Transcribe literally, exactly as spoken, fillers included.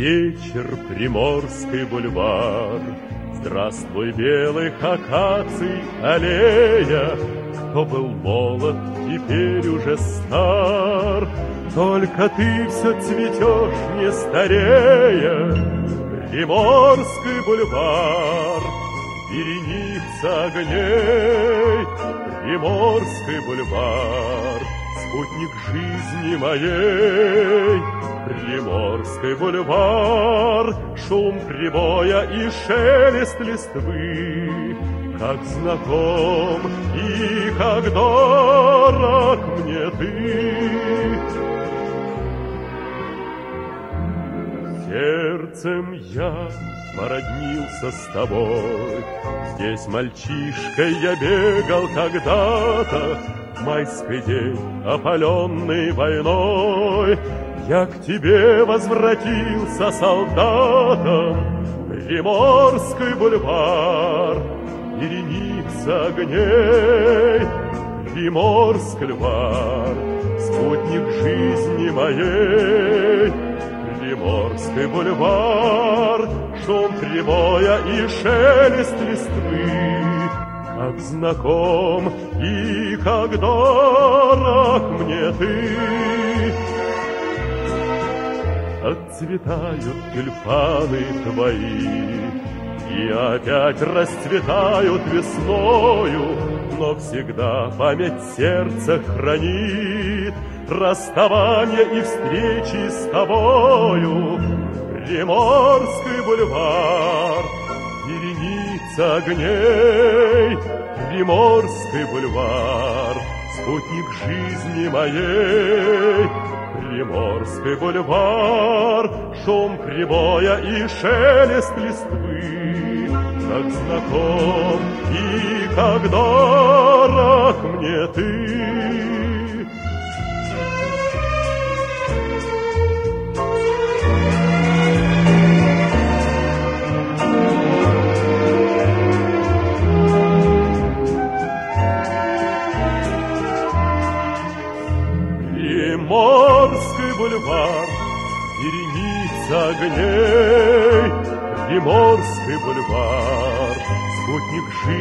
вечер, Приморский бульвар. Здравствуй, белых акаций аллея. Кто был молод, теперь уже стар. Только ты все цветешь, не старея. Приморский бульвар, вереница огней. Приморский бульвар, спутник жизни моей. Приморский бульвар, шум прибоя и шелест листвы, как знаком и как дорог мне ты. Сердцем я породнился с тобой, здесь мальчишкой я бегал когда-то, в майский день, опаленный войной. Я к тебе возвратился солдатом. Приморский бульвар, вереница огней. Приморский бульвар, спутник жизни моей. Приморский бульвар, шум прибоя и шелест листвы, как знаком и как дорог мне ты. Отцветают тюльпаны твои и опять расцветают весною, но всегда память сердца хранит расставание и встречи с тобою. Приморский бульвар, вереница огней. Приморский бульвар, спутник жизни моей. Приморский бульвар, шум прибоя и шелест листвы, как знаком и как дорог мне ты. Приморский бульвар, вереница огней. Приморский бульвар, спутник жизни.